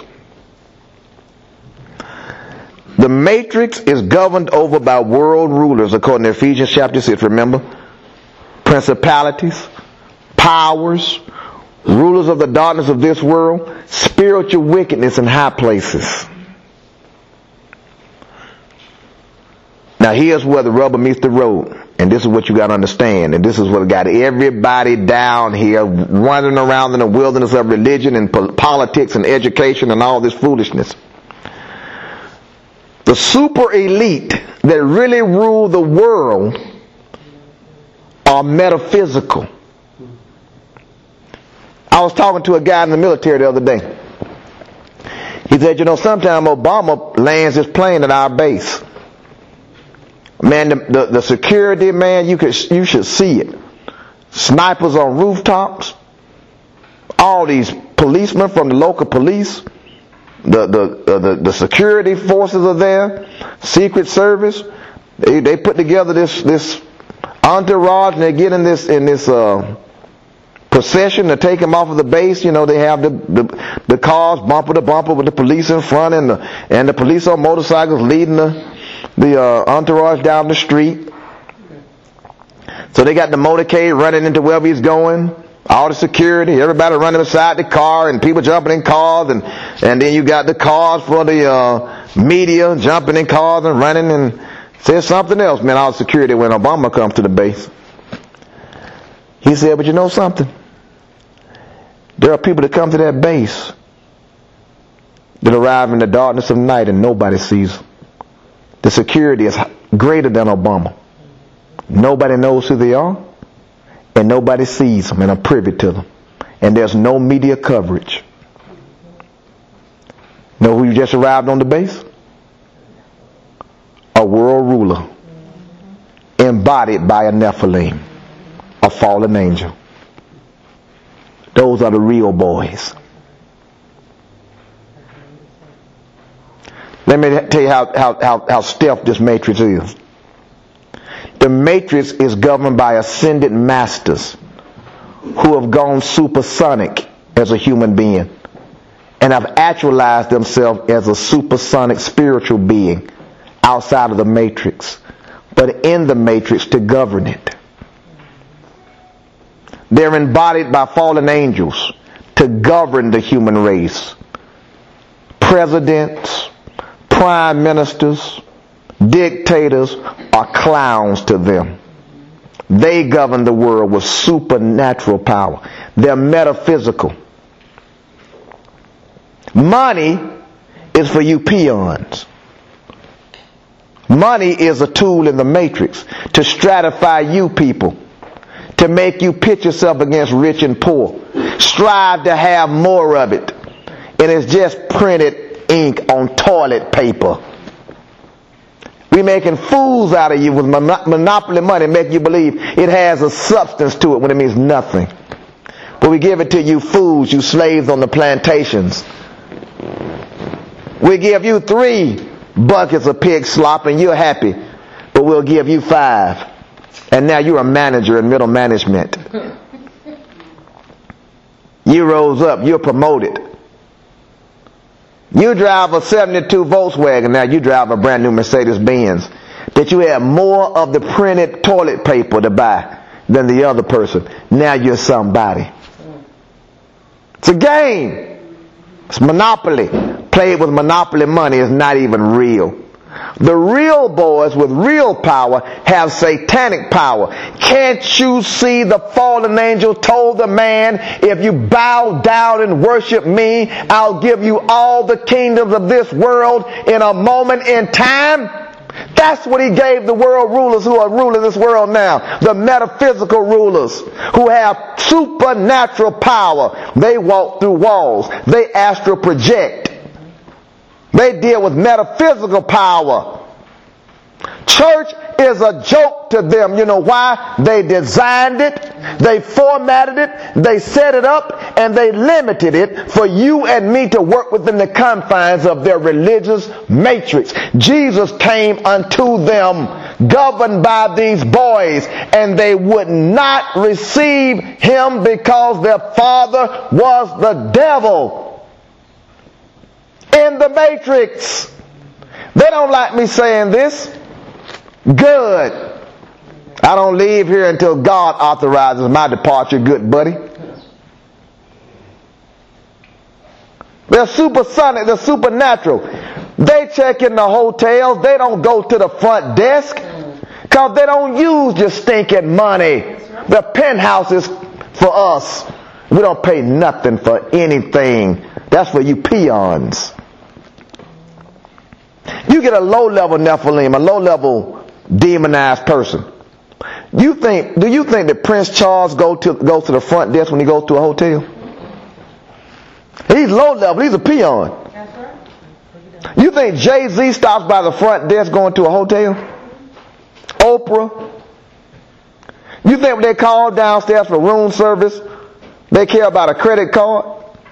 The matrix is governed over by world rulers, according to Ephesians chapter six, remember? Principalities, powers, rulers of the darkness of this world, spiritual wickedness in high places. Now here's where the rubber meets the road. And this is what you got to understand. And this is what got everybody down here running around in the wilderness of religion and po- politics and education and all this foolishness. The super elite that really rule the world are metaphysical. I was talking to a guy in the military the other day. He said, you know, sometime Obama lands his plane at our base. Man, the, the, the security, man, you could you should see it. Snipers on rooftops. All these policemen from the local police. The the uh, the, the security forces are there. Secret Service. They they put together this this entourage, and they get in this in this uh, procession to take him off of the base. You know, they have the the, the cars bumper to bumper with the police in front, and the and the police on motorcycles leading the. the uh, entourage down the street. So they got the motorcade running into wherever he's going. All the security, everybody running beside the car, and people jumping in cars, and and then you got the cars for the uh, media jumping in cars and running, and says something else, man, all the security when Obama comes to the base. He said, but you know something? There are people that come to that base that arrive in the darkness of night and nobody sees them. The security is greater than Obama. Nobody knows who they are, and nobody sees them and are privy to them. And there's no media coverage. Know who just arrived on the base? A world ruler, embodied by a Nephilim, a fallen angel. Those are the real boys. Let me tell you how, how, how, how stealth this matrix is. The matrix is governed by ascended masters who have gone supersonic as a human being and have actualized themselves as a supersonic spiritual being outside of the matrix, but in the matrix to govern it. They're embodied by fallen angels to govern the human race. Presidents, prime ministers, dictators are clowns to them. They govern the world with supernatural power. They're metaphysical. Money is for you peons. Money is a tool in the matrix to stratify you people, to make you pitch yourself against rich and poor. Strive to have more of it. And it's just printed ink on toilet paper. We making fools out of you with monopoly money, make you believe it has a substance to it when it means nothing. But we give it to you fools, you slaves on the plantations. We give you three buckets of pig slop and you're happy, but we'll give you five. And now you're a manager in middle management. You rose up, you're promoted. You drive a seventy-two Volkswagen, now you drive a brand new Mercedes Benz. That you have more of the printed toilet paper to buy than the other person. Now you're somebody. It's a game. It's monopoly. Played with monopoly money is not even real. The real boys with real power have satanic power. Can't you see the fallen angel told the man, if you bow down and worship me, I'll give you all the kingdoms of this world in a moment in time? That's what he gave the world rulers who are ruling this world now. The metaphysical rulers who have supernatural power. They walk through walls. They astral project. They deal with metaphysical power. Church is a joke to them. You know why? They designed it, they formatted it, they set it up, and they limited it for you and me to work within the confines of their religious matrix. Jesus came unto them governed by these boys, and they would not receive him because their father was the devil. In the matrix. They don't like me saying this. Good. I don't leave here until God authorizes my departure, good buddy. They're supersonic, they're supernatural. They check in the hotels, they don't go to the front desk because they don't use your stinking money. The penthouse is for us. We don't pay nothing for anything. That's for you peons. You get a low-level Nephilim, a low-level demonized person. You think? Do you think that Prince Charles go to goes to the front desk when he goes to a hotel? He's low-level. He's a peon. You think Jay-Z stops by the front desk going to a hotel? Oprah? You think when they call downstairs for room service, they care about a credit card?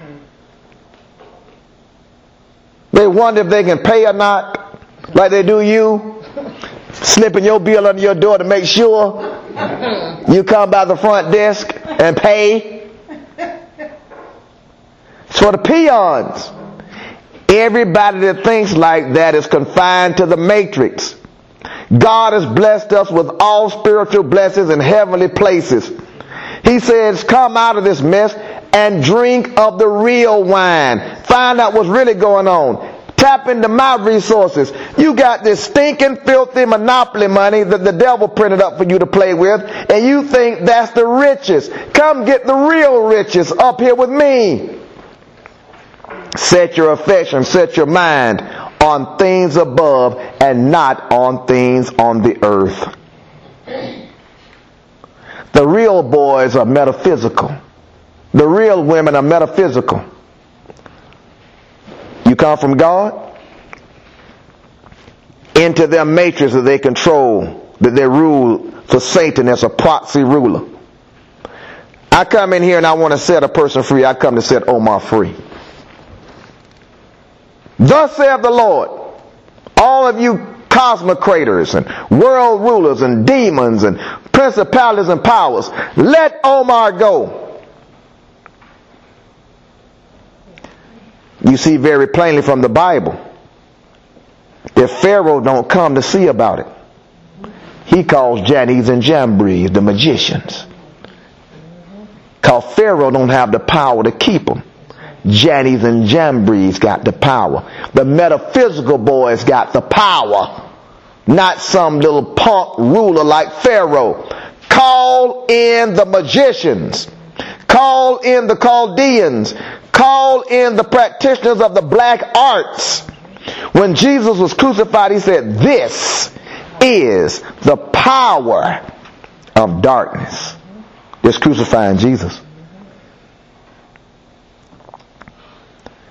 They wonder if they can pay or not, like they do you, slipping your bill under your door to make sure you come by the front desk and pay. It's for the peons. Everybody that thinks like that is confined to the matrix. God has blessed us with all spiritual blessings in heavenly places. He says, come out of this mess and drink of the real wine. Find out what's really going on. Tap into my resources. You got this stinking, filthy monopoly money that the devil printed up for you to play with, and you think that's the riches. Come get the real riches up here with me. Set your affection, set your mind on things above and not on things on the earth. The real boys are metaphysical. The real women are metaphysical. You come from God into their matrix that they control, that they rule for Satan as a proxy ruler. I come in here and I want to set a person free. I come to set Omar free. Thus saith the Lord, all of you cosmocrators and world rulers and demons and principalities and powers, let Omar go. You see very plainly from the Bible that Pharaoh don't come to see about it. He calls Jannes and Jambres the magicians. Because Pharaoh don't have the power to keep them. Jannes and Jambres got the power. The metaphysical boys got the power. Not some little punk ruler like Pharaoh. Call in the magicians. Call in the Chaldeans. Call in the practitioners of the black arts. When Jesus was crucified, he said, this is the power of darkness. Just crucifying Jesus. We're running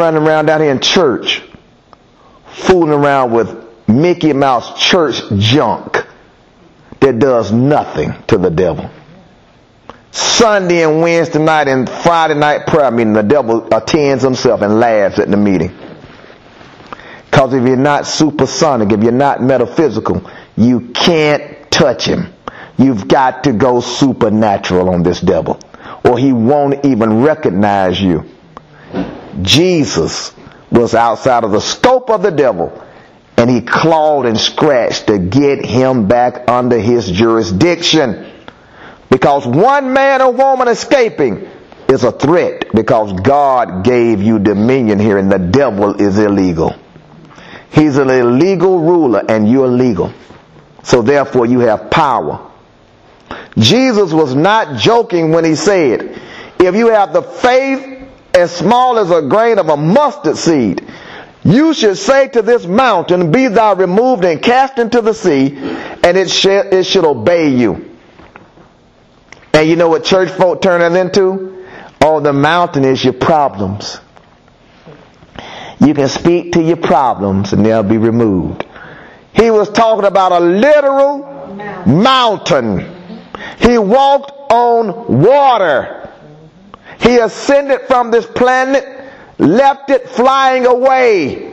running around down here in church, fooling around with Mickey Mouse church junk that does nothing to the devil. Sunday and Wednesday night and Friday night prayer meeting, the devil attends himself and laughs at the meeting. Because if you're not supersonic, if you're not metaphysical, you can't touch him. You've got to go supernatural on this devil, or he won't even recognize you. Jesus was outside of the scope of the devil, and he clawed and scratched to get him back under his jurisdiction. Because one man or woman escaping is a threat, because God gave you dominion here, and the devil is illegal. He's an illegal ruler, and you're legal. So therefore you have power. Jesus was not joking when he said, if you have the faith as small as a grain of a mustard seed, you should say to this mountain, be thou removed and cast into the sea, and it should, it should obey you. And you know what church folk turn it into? Oh, the mountain is your problems. You can speak to your problems and they'll be removed. He was talking about a literal mountain. He walked on water. He ascended from this planet, left it flying away.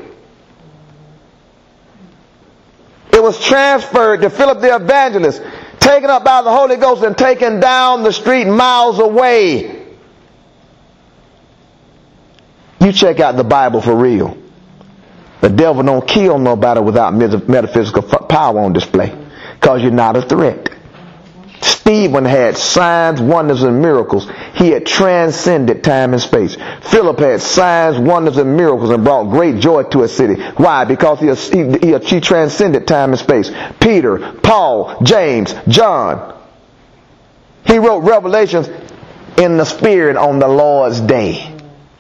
It was transferred to Philip the evangelist, taken up by the Holy Ghost and taken down the street miles away. You check out the Bible for real. The devil don't kill nobody without metaphysical power on display, because you're not a threat. Stephen had signs, wonders, and miracles. He had transcended time and space. Philip had signs, wonders, and miracles and brought great joy to a city. Why? Because he, he, he transcended time and space. Peter, Paul, James, John. He wrote Revelations in the Spirit on the Lord's day.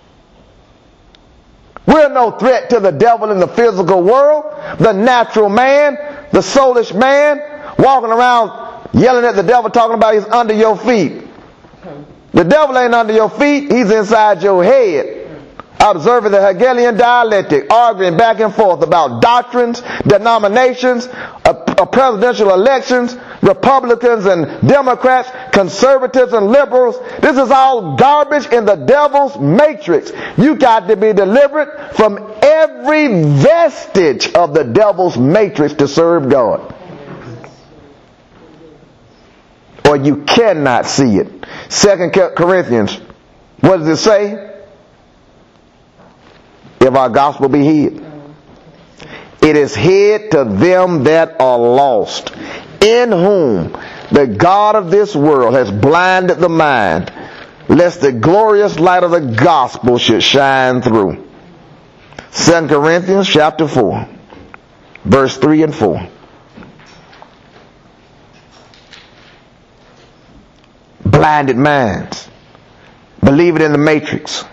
We're no threat to the devil in the physical world. The natural man, the soulish man, walking around yelling at the devil, talking about he's under your feet. The devil ain't under your feet. He's inside your head. Observing the Hegelian dialectic, arguing back and forth about doctrines, denominations, uh, uh, presidential elections, Republicans and Democrats, conservatives and liberals. This is all garbage in the devil's matrix. You got to be delivered from every vestige of the devil's matrix to serve God, or you cannot see it. Second Corinthians, what does it say? If our gospel be hid, it is hid to them that are lost, in whom the God of this world has blinded the mind, lest the glorious light of the gospel should shine through. Second Corinthians chapter four, verse three and four. Blinded minds, believing in the matrix.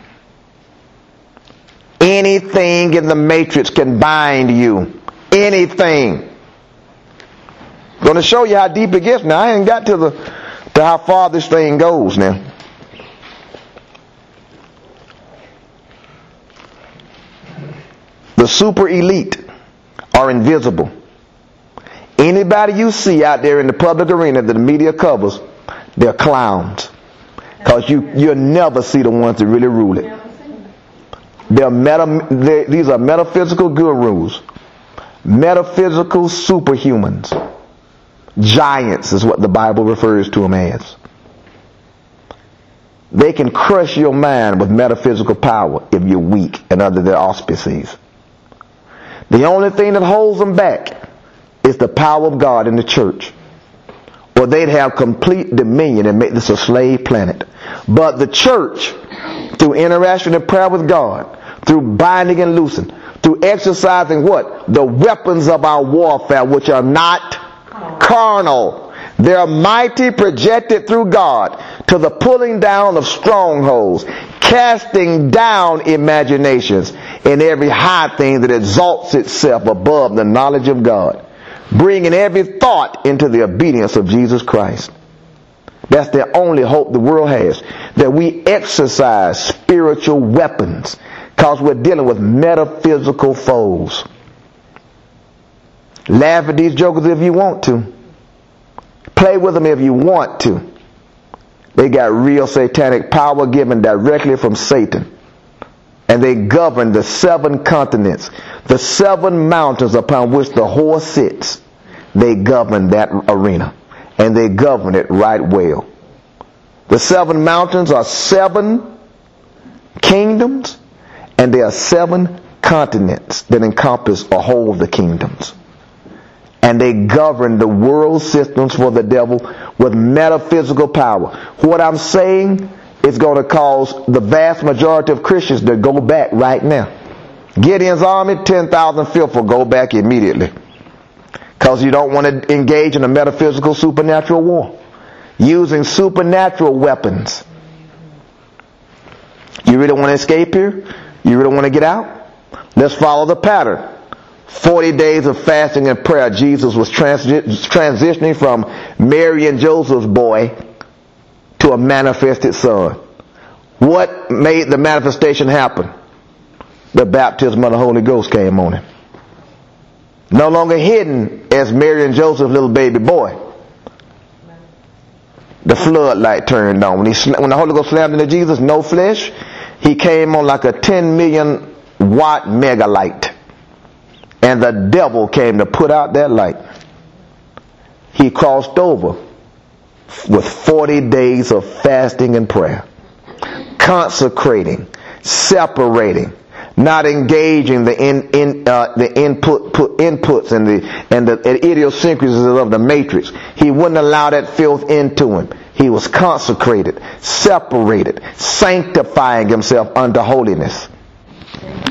Anything in the matrix can bind you. Anything. I'm going to show you how deep it gets now. I ain't got to the to how far this thing goes now. The super elite are invisible. Anybody you see out there in the public arena that the media covers, they're clowns. Because you, you'll never see the ones that really rule it. They're meta, they're, these are metaphysical gurus. Metaphysical superhumans. Giants is what the Bible refers to them as. They can crush your mind with metaphysical power if you're weak and under their auspices. The only thing that holds them back is the power of God in the church, or they'd have complete dominion and make this a slave planet. But the church, through interaction and prayer with God, through binding and loosing, through exercising what? The weapons of our warfare, which are not carnal. They're mighty, projected through God to the pulling down of strongholds, casting down imaginations and every high thing that exalts itself above the knowledge of God, bringing every thought into the obedience of Jesus Christ. That's the only hope the world has, that we exercise spiritual weapons, Because we're dealing with metaphysical foes. Laugh at these jokers if you want to. Play with them if you want to. They got real satanic power given directly from Satan. And they govern the seven continents. The seven mountains upon which the whore sits. They govern that arena. And they govern it right well. The seven mountains are seven kingdoms. And there are seven continents that encompass a whole of the kingdoms. And they govern the world systems for the devil with metaphysical power. What I'm saying is going to cause the vast majority of Christians to go back right now. Gideon's army, ten thousand fearful, go back immediately. Because you don't want to engage in a metaphysical supernatural war. Using supernatural weapons. You really want to escape here? You really want to get out? Let's follow the pattern. Forty days of fasting and prayer. Jesus was transi- transitioning from Mary and Joseph's boy to a manifested son. What made the manifestation happen? The baptism of the Holy Ghost came on him. No longer hidden as Mary and Joseph's little baby boy. The floodlight turned on. When, he, when the Holy Ghost slammed into Jesus, no flesh, he came on like a ten million watt mega light. And the devil came to put out that light. He crossed over with forty days of fasting and prayer. Consecrating, separating, not engaging the in, in uh, the input put, inputs and the and the and idiosyncrasies of the matrix. He wouldn't allow that filth into him. He was consecrated, separated, sanctifying himself unto holiness.